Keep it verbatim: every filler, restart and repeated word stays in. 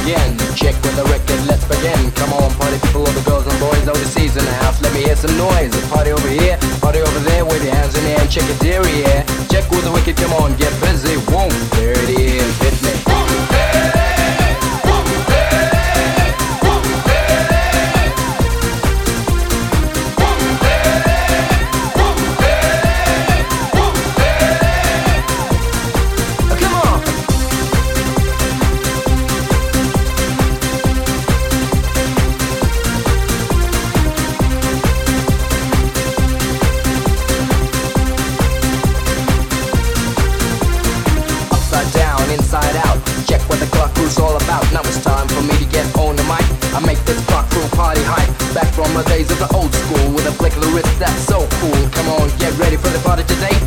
again. Check with the record, let's begin. Come on, party people, all the girls and boys overseas in the house. Let me hear some noise. Party over here, party over there. Wave your hands in the air and check your derriere. Check with the wicked, come on, get busy. Whoa, there it is, hit me. Inside out, check what the clock crew's all about. Now it's time for me to get on the mic. I make this clock crew party hype. Back from the days of the old school with a flick of the wrist that's so cool. Come on, get ready for the party today.